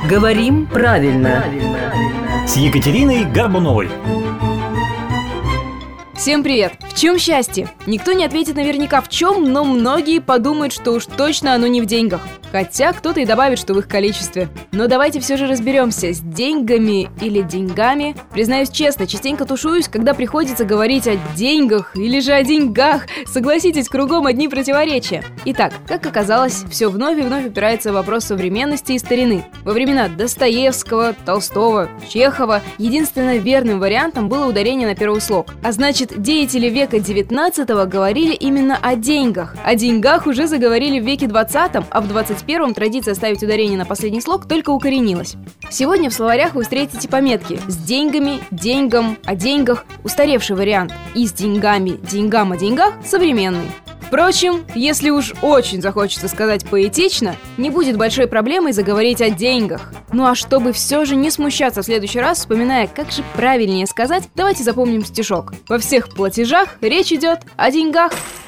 Говорим правильно. С Екатериной Горбуновой. Всем привет! В чем счастье? Никто не ответит наверняка в чем, но многие подумают, что уж точно оно не в деньгах. Хотя кто-то и добавит, что в их количестве. Но давайте все же разберемся, с деньгами или деньгами. Признаюсь честно, частенько тушуюсь, когда приходится говорить о деньгах или же о деньгах. Согласитесь, кругом одни противоречия. Итак, как оказалось, все вновь и вновь упирается в вопрос современности и старины. Во времена Достоевского, Толстого, Чехова единственно верным вариантом было ударение на первый слог. А значит, деятели века 19 говорили именно о деньгах. О деньгах уже заговорили в веке 20, а в 21-м традиция ставить ударение на последний слог только укоренилась. Сегодня в словарях вы встретите пометки с деньгами, деньгам, о деньгах, устаревший вариант, и с деньгами, деньгам о деньгах современный. Впрочем, если уж очень захочется сказать поэтично, не будет большой проблемой заговорить о деньгах. Ну а чтобы все же не смущаться в следующий раз, вспоминая, как же правильнее сказать, давайте запомним стишок. Во всех платежах речь идет о деньгах.